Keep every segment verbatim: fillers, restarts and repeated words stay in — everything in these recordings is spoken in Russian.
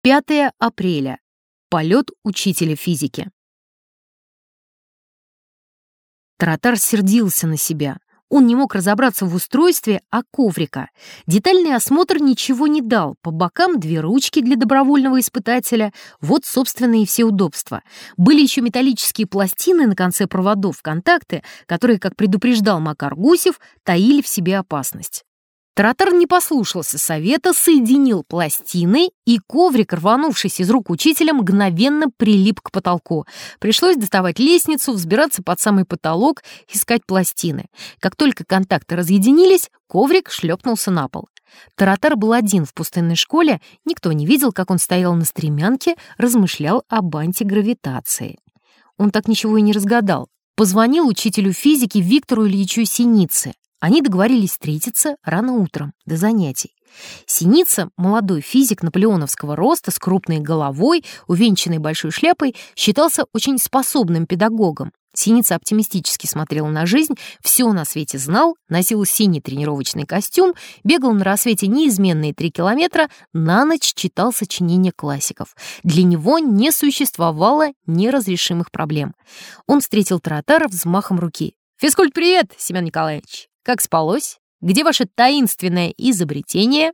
пятое апреля. Полет учителя физики. Таратар сердился на себя. Он не мог разобраться в устройстве а коврика. Детальный осмотр ничего не дал. По бокам две ручки для добровольного испытателя. Вот, собственно, и все удобства. Были еще металлические пластины на конце проводов, контакты, которые, как предупреждал Макар Гусев, таили в себе опасность. Таратар не послушался совета, соединил пластины, и коврик, рванувшись из рук учителя, мгновенно прилип к потолку. Пришлось доставать лестницу, взбираться под самый потолок, искать пластины. Как только контакты разъединились, коврик шлепнулся на пол. Таратар был один в пустынной школе, никто не видел, как он стоял на стремянке, размышлял об антигравитации. Он так ничего и не разгадал. Позвонил учителю физики Виктору Ильичу Синице. Они договорились встретиться рано утром, до занятий. Синица, молодой физик наполеоновского роста, с крупной головой, увенчанной большой шляпой, считался очень способным педагогом. Синица оптимистически смотрел на жизнь, все на свете знал, носил синий тренировочный костюм, бегал на рассвете неизменные три километра, на ночь читал сочинения классиков. Для него не существовало неразрешимых проблем. Он встретил Таратара взмахом руки. «Физкульт-привет, Семен Николаевич! Как спалось? Где ваше таинственное изобретение?»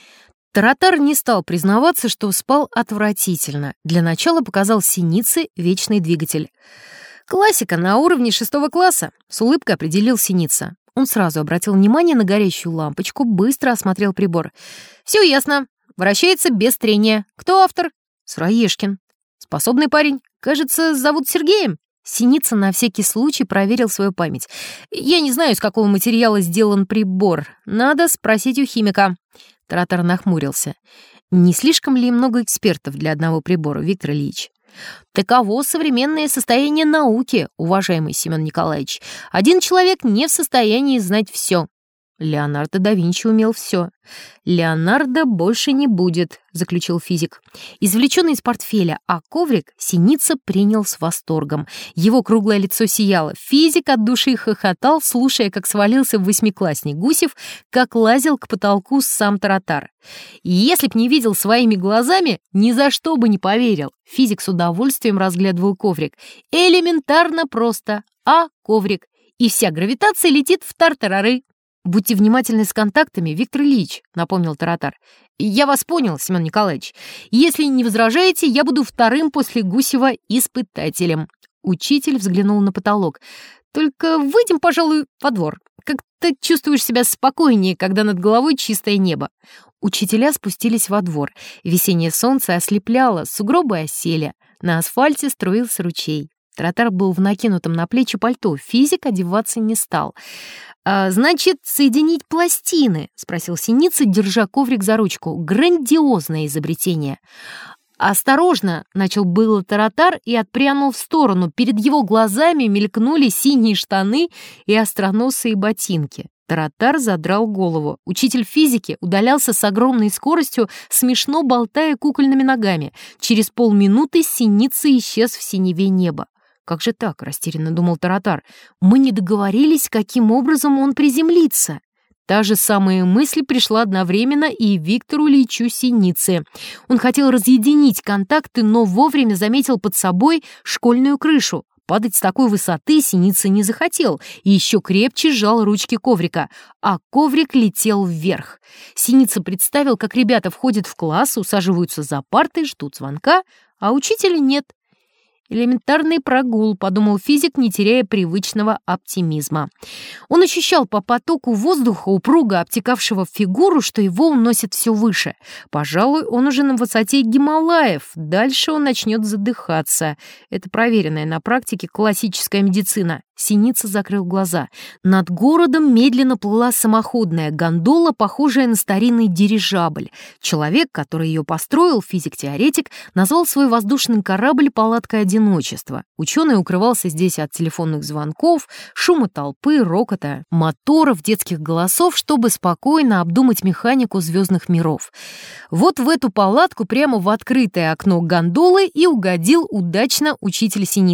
Таратар не стал признаваться, что спал отвратительно. Для начала показал Синице вечный двигатель. «Классика на уровне шестого класса», — с улыбкой определил Синица. Он сразу обратил внимание на горящую лампочку, быстро осмотрел прибор. «Все ясно. Вращается без трения. Кто автор?» «Сыроежкин». «Способный парень. Кажется, зовут Сергеем». Синица на всякий случай проверил свою память. «Я не знаю, из какого материала сделан прибор. Надо спросить у химика». Таратар нахмурился. «Не слишком ли много экспертов для одного прибора, Виктор Ильич?» «Таково современное состояние науки, уважаемый Семен Николаевич. Один человек не в состоянии знать все». Леонардо да Винчи умел все. «Леонардо больше не будет», — заключил физик. Извлеченный из портфеля а коврик Синица принял с восторгом. Его круглое лицо сияло. Физик от души хохотал, слушая, как свалился восьмиклассник Гусев, как лазил к потолку сам Таратар. Если б не видел своими глазами, ни за что бы не поверил. Физик с удовольствием разглядывал коврик. Элементарно просто. А коврик. И вся гравитация летит в тартарары. «Будьте внимательны с контактами, Виктор Ильич», — напомнил Таратар. «Я вас понял, Семен Николаевич. Если не возражаете, я буду вторым после Гусева испытателем». Учитель взглянул на потолок. «Только выйдем, пожалуй, во двор. Как-то чувствуешь себя спокойнее, когда над головой чистое небо». Учителя спустились во двор. Весеннее солнце ослепляло, сугробы осели. На асфальте струился ручей. Таратар был в накинутом на плечи пальто. Физик одеваться не стал. «А, значит, соединить пластины?» — спросил Синица, держа коврик за ручку. «Грандиозное изобретение». «Осторожно!» — начал было Таратар и отпрянул в сторону. Перед его глазами мелькнули синие штаны и остроносые ботинки. Таратар задрал голову. Учитель физики удалялся с огромной скоростью, смешно болтая кукольными ногами. Через полминуты Синица исчез в синеве неба. «Как же так?» — растерянно думал Таратар. «Мы не договорились, каким образом он приземлится». Та же самая мысль пришла одновременно и Виктору Ильичу Синице. Он хотел разъединить контакты, но вовремя заметил под собой школьную крышу. Падать с такой высоты Синица не захотел и еще крепче сжал ручки коврика, а коврик летел вверх. Синица представил, как ребята входят в класс, усаживаются за парты, ждут звонка, а учителя нет. «Элементарный прогул», — подумал физик, не теряя привычного оптимизма. Он ощущал по потоку воздуха, упруго обтекавшего фигуру, что его уносит все выше. Пожалуй, он уже на высоте Гималаев. Дальше он начнет задыхаться. Это проверенная на практике классическая медицина. Синица закрыл глаза. Над городом медленно плыла самоходная гондола, похожая на старинный дирижабль. Человек, который ее построил, физик-теоретик, назвал свой воздушный корабль «Палаткой одиночества». Ученый укрывался здесь от телефонных звонков, шума толпы, рокота, моторов, детских голосов, чтобы спокойно обдумать механику звездных миров. Вот в эту палатку прямо в открытое окно гондолы и угодил удачно учитель Синица.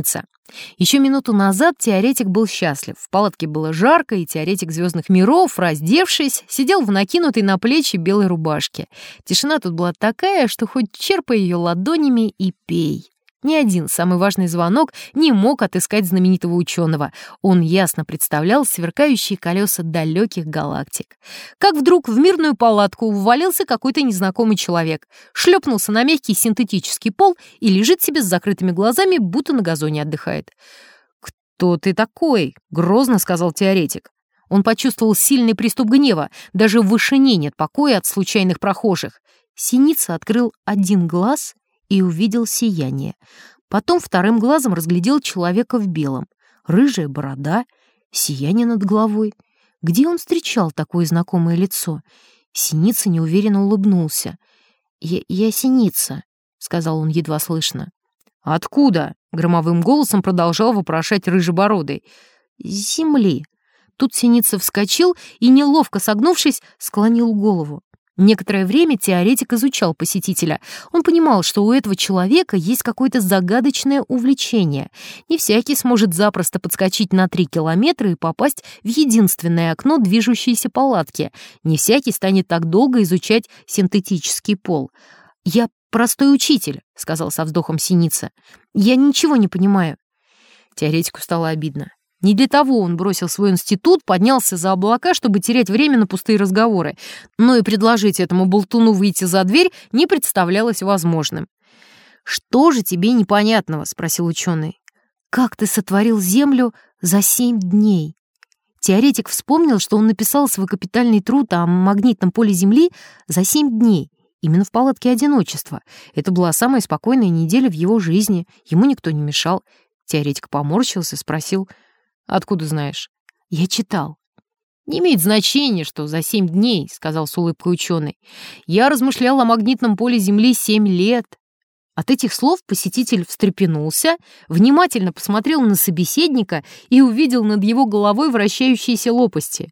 Еще минуту назад теоретик был счастлив. В палатке было жарко, и теоретик звездных миров, раздевшись, сидел в накинутой на плечи белой рубашке. Тишина тут была такая, что хоть черпай ее ладонями и пей. Ни один самый важный звонок не мог отыскать знаменитого ученого. Он ясно представлял сверкающие колеса далеких галактик. Как вдруг в мирную палатку ввалился какой-то незнакомый человек, шлепнулся на мягкий синтетический пол и лежит себе с закрытыми глазами, будто на газоне отдыхает. «Кто ты такой?» — грозно сказал теоретик. Он почувствовал сильный приступ гнева. Даже в вышине нет покоя от случайных прохожих. Синица открыл один глаз и увидел сияние. Потом вторым глазом разглядел человека в белом. Рыжая борода, сияние над головой. Где он встречал такое знакомое лицо? Синица неуверенно улыбнулся. «Я, я Синица», — сказал он едва слышно. «Откуда?» — громовым голосом продолжал вопрошать рыжебородый. «С земли». Тут Синица вскочил и, неловко согнувшись, склонил голову. Некоторое время теоретик изучал посетителя. Он понимал, что у этого человека есть какое-то загадочное увлечение. Не всякий сможет запросто подскочить на три километра и попасть в единственное окно движущейся палатки. Не всякий станет так долго изучать синтетический пол. «Я простой учитель», — сказал со вздохом Синица. «Я ничего не понимаю». Теоретику стало обидно. Не для того он бросил свой институт, поднялся за облака, чтобы терять время на пустые разговоры, но и предложить этому болтуну выйти за дверь не представлялось возможным. «Что же тебе непонятного?» — спросил ученый. «Как ты сотворил Землю за семь дней?» Теоретик вспомнил, что он написал свой капитальный труд о магнитном поле Земли за семь дней, именно в палатке одиночества. Это была самая спокойная неделя в его жизни, ему никто не мешал. Теоретик поморщился, спросил: «Откуда знаешь?» «Я читал». «Не имеет значения, что за семь дней», — сказал с улыбкой ученый. «Я размышлял о магнитном поле Земли семь лет». От этих слов посетитель встрепенулся, внимательно посмотрел на собеседника и увидел над его головой вращающиеся лопасти.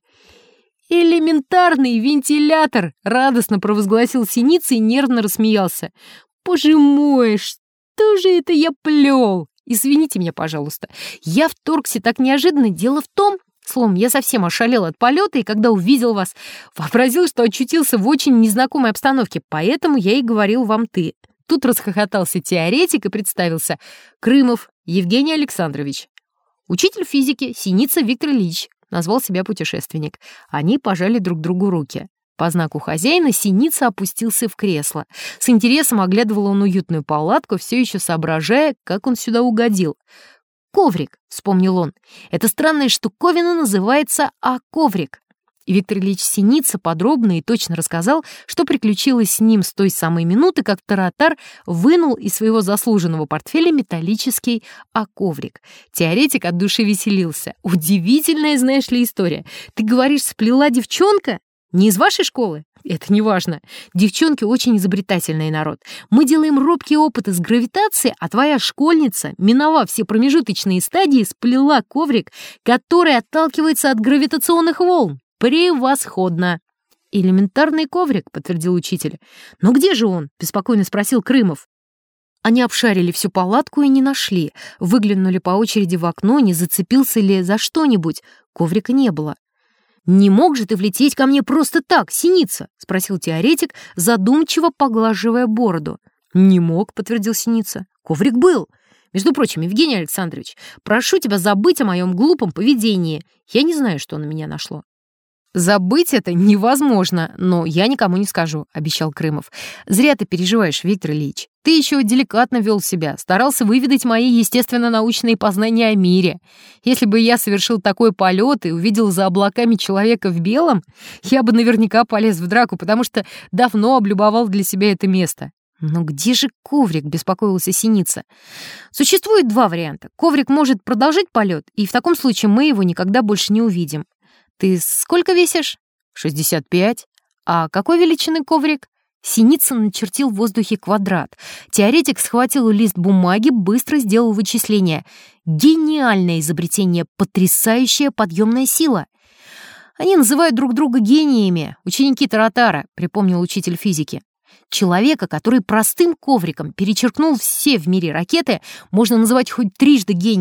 «Элементарный вентилятор!» — радостно провозгласил Синица и нервно рассмеялся. «Боже мой, что же это я плел? Извините меня, пожалуйста. Я вторгся так неожиданно. Дело в том, словом, я совсем ошалел от полета, и когда увидел вас, вообразил, что очутился в очень незнакомой обстановке, поэтому я и говорил вам «ты». Тут расхохотался теоретик и представился: Крымов Евгений Александрович. Учитель физики Синица Виктор Ильич, назвал себя путешественник. Они пожали друг другу руки. По знаку хозяина Синица опустился в кресло. С интересом оглядывал он уютную палатку, все еще соображая, как он сюда угодил. «Коврик», — вспомнил он. «Эта странная штуковина называется А-коврик». И Виктор Ильич Синица подробно и точно рассказал, что приключилось с ним с той самой минуты, как Таратар вынул из своего заслуженного портфеля металлический А-коврик. Теоретик от души веселился. «Удивительная, знаешь ли, история. Ты говоришь, сплела девчонка? Не из вашей школы? Это не важно. Девчонки очень изобретательный народ. Мы делаем робкие опыты с гравитацией, а твоя школьница, миновав все промежуточные стадии, сплела коврик, который отталкивается от гравитационных волн. Превосходно!» «Элементарный коврик», — подтвердил учитель. «Но где же он?» — беспокойно спросил Крымов. Они обшарили всю палатку и не нашли. Выглянули по очереди в окно, не зацепился ли за что-нибудь. Коврика не было. «Не мог же ты влететь ко мне просто так, Синица?» — спросил теоретик, задумчиво поглаживая бороду. «Не мог», — подтвердил Синица. «Коврик был. Между прочим, Евгений Александрович, прошу тебя забыть о моем глупом поведении. Я не знаю, что на меня нашло». «Забыть это невозможно, но я никому не скажу», — обещал Крымов. «Зря ты переживаешь, Виктор Ильич. Ты еще деликатно вел себя, старался выведать мои естественно-научные познания о мире. Если бы я совершил такой полет и увидел за облаками человека в белом, я бы наверняка полез в драку, потому что давно облюбовал для себя это место». «Но где же коврик?» — беспокоился Синица. «Существует два варианта. Коврик может продолжить полет, и в таком случае мы его никогда больше не увидим. Ты сколько весишь?» «шестьдесят пять. А какой величины коврик?» Синица начертил в воздухе квадрат. Теоретик схватил лист бумаги, быстро сделал вычисление. Гениальное изобретение, потрясающая подъемная сила. «Они называют друг друга гениями, ученики Таратара», — припомнил учитель физики. «Человека, который простым ковриком перечеркнул все в мире ракеты, можно называть хоть трижды гением.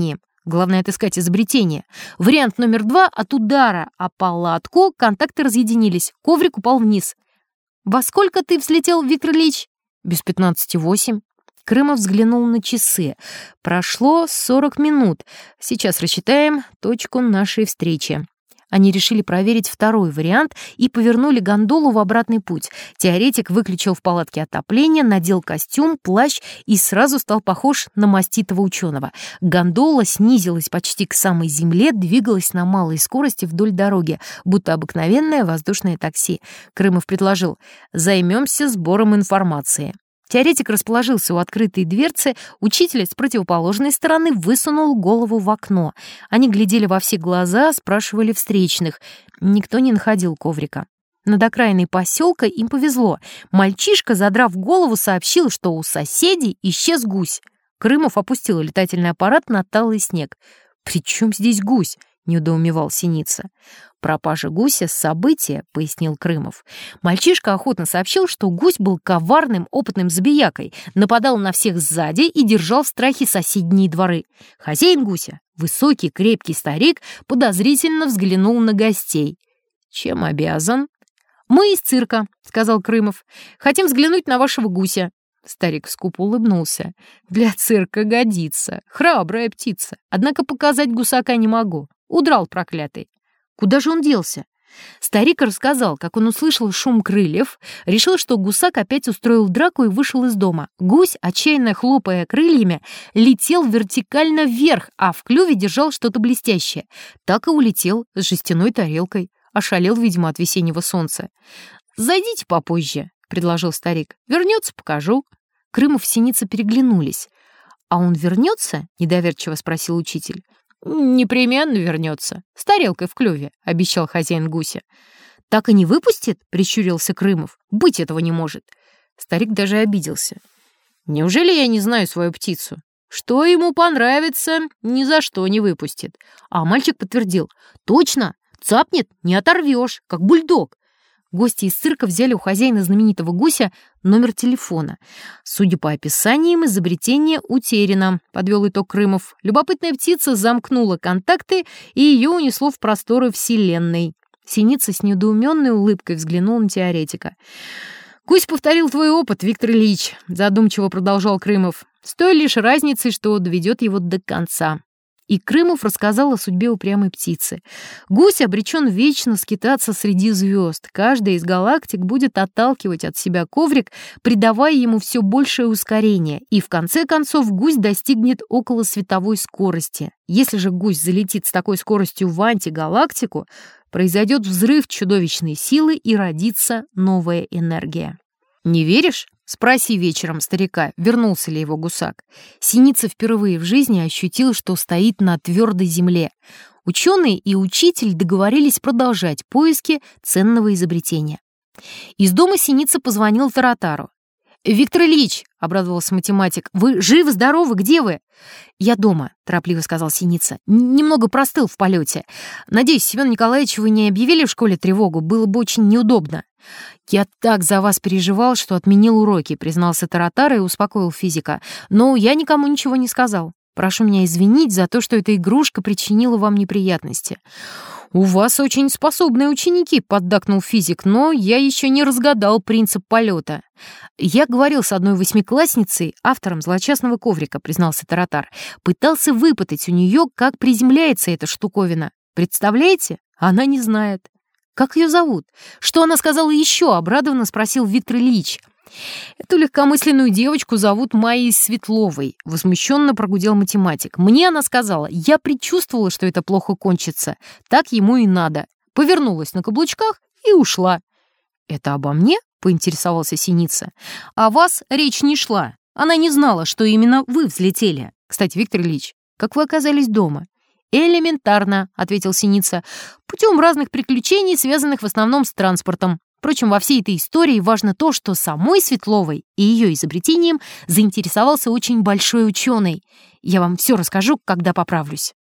Главное отыскать изобретение. Вариант номер два — от удара о палатку контакты разъединились. Коврик упал вниз. «Во сколько ты взлетел, Виктор Ильич?» «Без пятнадцати восемь». Крымов взглянул на часы. Прошло сорок минут. Сейчас рассчитаем точку нашей встречи. Они решили проверить второй вариант и повернули гондолу в обратный путь. Теоретик выключил в палатке отопление, надел костюм, плащ и сразу стал похож на маститого ученого. Гондола снизилась почти к самой земле, двигалась на малой скорости вдоль дороги, будто обыкновенное воздушное такси. Крымов предложил: «Займемся сбором информации». Теоретик расположился у открытой дверцы, учитель с противоположной стороны высунул голову в окно. Они глядели во все глаза, спрашивали встречных. Никто не находил коврика. Над окраиной поселка им повезло. Мальчишка, задрав голову, сообщил, что у соседей исчез гусь. Крымов опустил летательный аппарат на талый снег. «При чем здесь гусь?» — недоумевал Синица. «Пропажа гуся — событие», — пояснил Крымов. Мальчишка охотно сообщил, что гусь был коварным, опытным забиякой, нападал на всех сзади и держал в страхе соседние дворы. Хозяин гуся, высокий, крепкий старик, подозрительно взглянул на гостей. «Чем обязан?» «Мы из цирка», — сказал Крымов. «Хотим взглянуть на вашего гуся». Старик скупо улыбнулся. «Для цирка годится. Храбрая птица. Однако показать гусака не могу. Удрал проклятый». «Куда же он делся?» Старик рассказал, как он услышал шум крыльев, решил, что гусак опять устроил драку и вышел из дома. Гусь, отчаянно хлопая крыльями, летел вертикально вверх, а в клюве держал что-то блестящее. Так и улетел с жестяной тарелкой. Ошалел, видимо, от весеннего солнца. «Зайдите попозже», — предложил старик. «Вернется, покажу». Крымов и Синица переглянулись. «А он вернется?» — недоверчиво спросил учитель. «Непременно вернется. С тарелкой в клюве», — обещал хозяин гуся. «Так и не выпустит?» — прищурился Крымов. «Быть этого не может». Старик даже обиделся. «Неужели я не знаю свою птицу? Что ему понравится, ни за что не выпустит». А мальчик подтвердил. «Точно, цапнет, не оторвешь, как бульдог». Гости из цирка взяли у хозяина знаменитого гуся номер телефона. «Судя по описаниям, изобретение утеряно», — подвел итог Крымов. Любопытная птица замкнула контакты, и ее унесло в просторы Вселенной. Синица с недоуменной улыбкой взглянул на теоретика. «Гусь повторил твой опыт, Виктор Ильич», — задумчиво продолжал Крымов, «с той лишь разницей, что доведет его до конца». И Крымов рассказал о судьбе упрямой птицы. Гусь обречен вечно скитаться среди звезд. Каждая из галактик будет отталкивать от себя коврик, придавая ему все большее ускорение. И в конце концов гусь достигнет около световой скорости. Если же гусь залетит с такой скоростью в антигалактику, произойдет взрыв чудовищной силы и родится новая энергия. Не веришь? Спроси вечером старика, вернулся ли его гусак. Синица впервые в жизни ощутил, что стоит на твердой земле. Ученые и учитель договорились продолжать поиски ценного изобретения. Из дома Синица позвонил Таратару. «Виктор Ильич», — обрадовался математик, — «вы живы-здоровы? Где вы?» «Я дома», — торопливо сказал Синица. «Немного простыл в полете. Надеюсь, Семен Николаевич, вы не объявили в школе тревогу? Было бы очень неудобно». «Я так за вас переживал, что отменил уроки», — признался Таратар и успокоил физика. «Но я никому ничего не сказал. Прошу меня извинить за то, что эта игрушка причинила вам неприятности». «У вас очень способные ученики», — поддакнул физик, «но я еще не разгадал принцип полета». «Я говорил с одной восьмиклассницей, автором злосчастного коврика», — признался Таратар. «Пытался выпытать у нее, как приземляется эта штуковина. Представляете? Она не знает». «Как ее зовут? Что она сказала еще?» — обрадованно спросил Виктор Ильич. «Эту легкомысленную девочку зовут Майей Светловой», — возмущенно прогудел математик. «Мне она сказала, я предчувствовала, что это плохо кончится. Так ему и надо». Повернулась на каблучках и ушла. «Это обо мне?» — поинтересовался Синица. «О вас речь не шла. Она не знала, что именно вы взлетели. Кстати, Виктор Ильич, как вы оказались дома?» «Элементарно», — ответил Синица, «путем разных приключений, связанных в основном с транспортом. Впрочем, во всей этой истории важно то, что самой Светловой и ее изобретением заинтересовался очень большой ученый. Я вам все расскажу, когда поправлюсь».